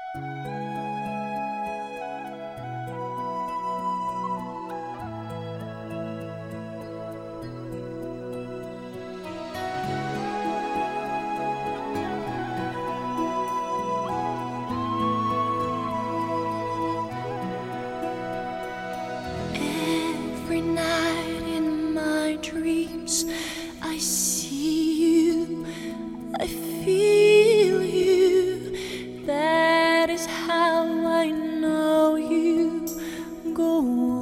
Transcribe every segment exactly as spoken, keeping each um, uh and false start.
Every night in my dreams, I see you, I feel you. That is how I know you. Go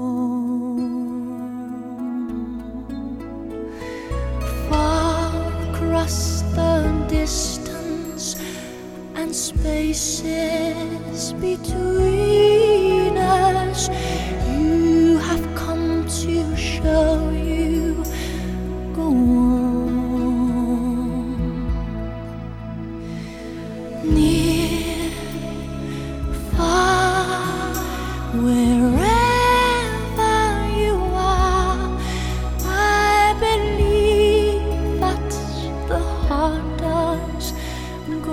on. Far across the distance and spaces between us, you have come to show you. Go on. Near, far, wherever you are, I believe that the heart does. Go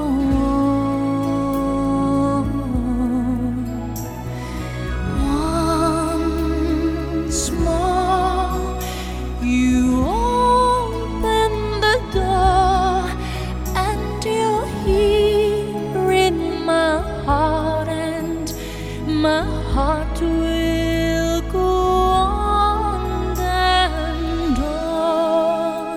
on. Once more, you open the door, and you're here in my heart, and my heart will go on and on.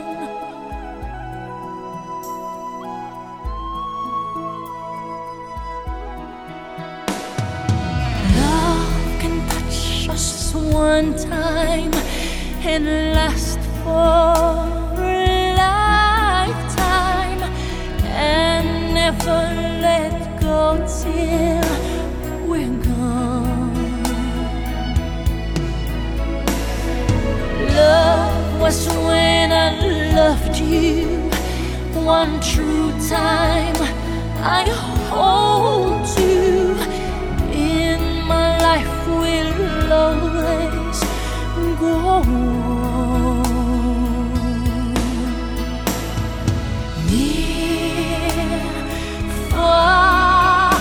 Love can touch us one time and last for a lifetime, and never let go till we're gone. Love was when I loved you one true time. I hold you in my life, will always go on. Near, far,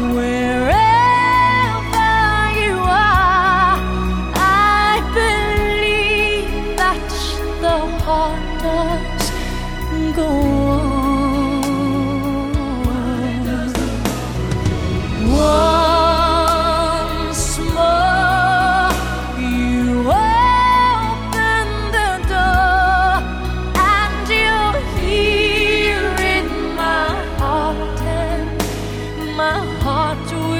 wherever you are, I believe that the heart does go on. Once more, you open the door, and you're here in my heart, and my heart will